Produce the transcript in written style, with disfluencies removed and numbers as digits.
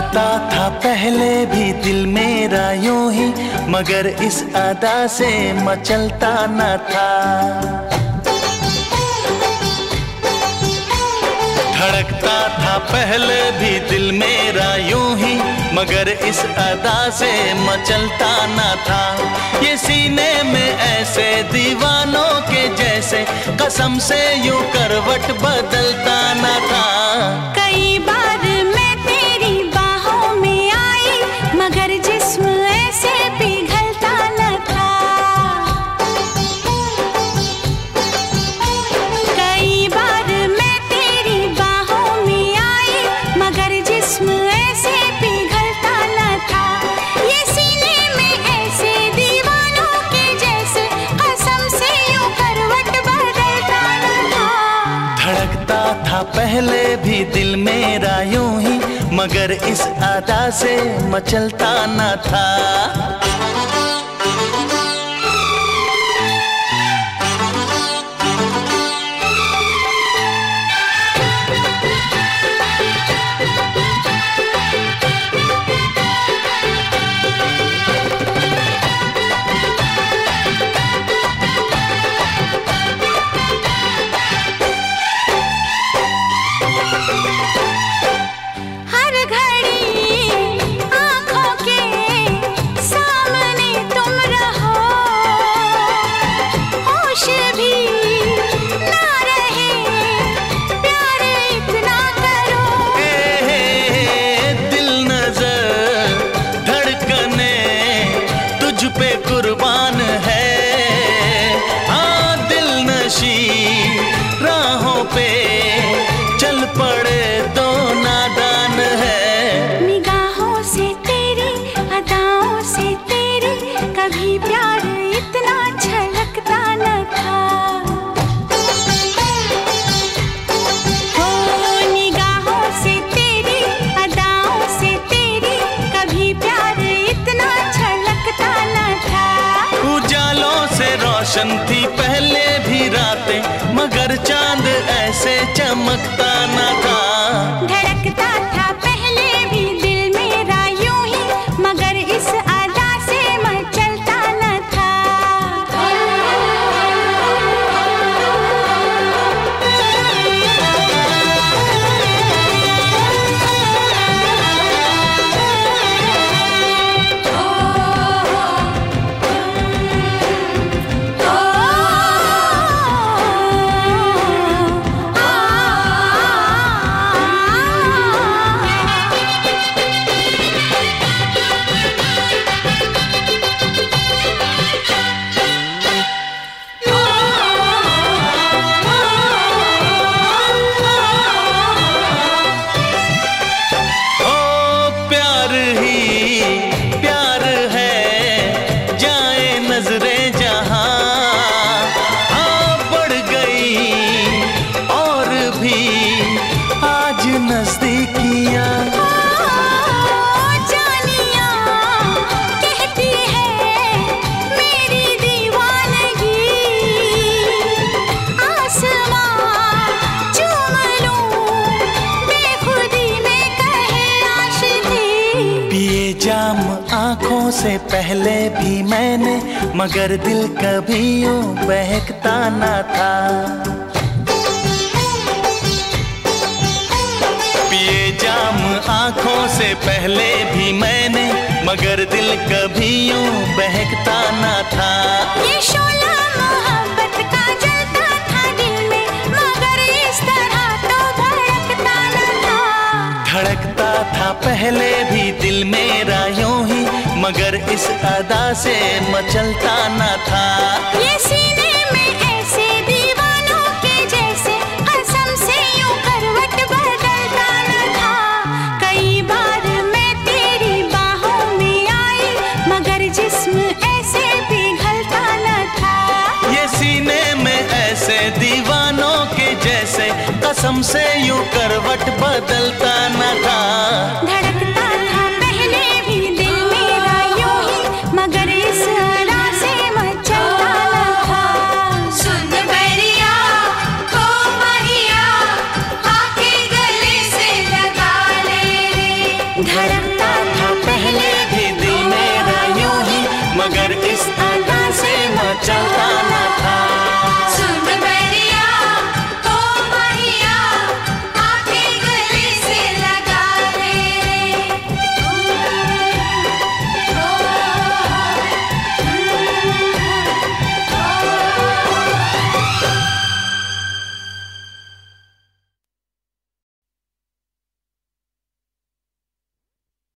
धड़कता था पहले भी दिल मेरा यूं ही, मगर इस अदा से मचलता न था। धड़कता था पहले भी दिल मेरा यूं ही, मगर इस अदा से मचलता न था। ये सीने में ऐसे दीवानों के जैसे कसम से यूं करवट बदलता न था। कई बार मैं तेरी बाहों में आई, मगर जिस्म ऐसे पिघलता न था। कई बार मैं तेरी बाहों में आई, मगर जिस्म ऐसे पिघलता न था। ये सीने में ऐसे दीवानों के जैसे कसम से यूं करवट बदलता न था। धड़कता था पहले भी दिल मेरा यूं ही, मगर इस अदा से मचलता न था। हर घड़ी आँखों के सामने तुम रहो, होश भी ना रहे, प्यार इतना करो। दिल नजर धड़कने तुझ पे कुर्बान है। हाँ दिल नशी राहों पे चल पड़े तो नादान है। निगाहों से तेरी, अदाओं से तेरी, कभी प्यार इतना छलकता न था। ओ निगाहों से तेरी, अदाओं से तेरी, कभी प्यार इतना छलकता न था। उजालों से रोशन थी पहले भी रातें, मगर चांद ऐसे चमकता न था। धड़कता था पहले भी दिल मेरा यूं ही, मगर इस अदा से मचलता न था। नजदीकियां जानिया कहती है मेरी दीवानगी, आसमां चूम लूं बेखुदी में कहे आशिकी। पिए जाम आंखों से पहले भी मैंने, मगर दिल कभी यूं बहकता ना था। पिए जाम आंखों से पहले भी मैंने, मगर दिल कभी यूं बहकता ना था। ये शोला मोहब्बत का जलता था दिल में, मगर इस तरह तो भड़कता न था। धड़कता था पहले भी दिल मेरा यूं ही, मगर इस अदा से मचलता ना था। ये सीने में ऐसे दीवानों के जैसे कसम से यूं करवट बदलता न था। कई बार मैं तेरी बाहों में आई, मगर जिस्म ऐसे पिघलता न था। ये सीने में ऐसे दीवानों के जैसे कसम से यूं करवट बदलता न था। धड़कता था पहले भी दिल मेरा यूं ही, मगर इस अदा से मचलता न था। सुन बैरिया ओ महिया, आके गले से लगा ले रे। धड़कता मगर इस अदा से मचलता